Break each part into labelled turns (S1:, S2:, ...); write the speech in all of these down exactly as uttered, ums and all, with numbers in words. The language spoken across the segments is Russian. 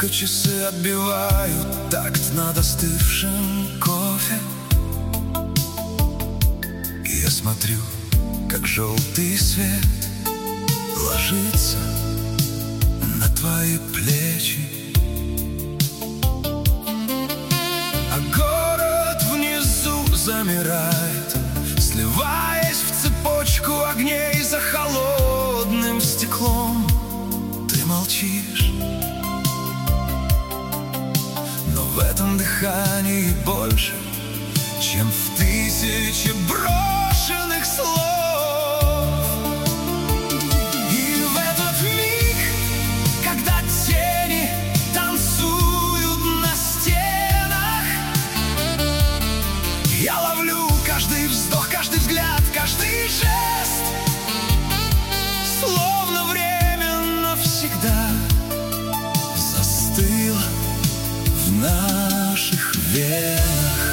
S1: часы отбивают такт над остывшим кофе. И я смотрю, как желтый свет ложится на твои плечи, а город внизу замирает, сливаясь в цепочку огней. За холодным стеклом ты молчишь, но в этом дыхании больше, чем в тысяче брошенных слов. И в этот миг, когда тени танцуют на стенах, я ловлю каждый вздох, каждый взгляд, каждый жест, словно время навсегда застыло в наших венах.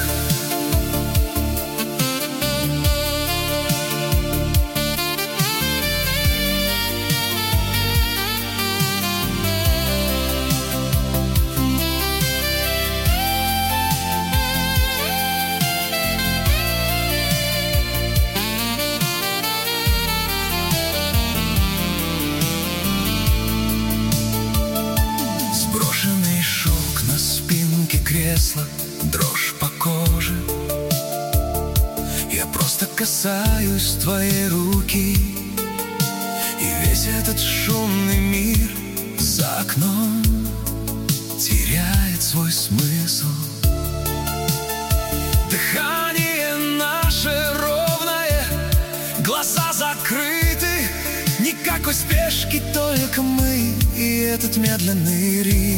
S1: Кресла, дрожь по коже. Я просто касаюсь твоей руки, и весь этот шумный мир за окном теряет свой смысл. Дыхание наше ровное, глаза закрыты, никакой спешки, только мы и этот медленный ритм.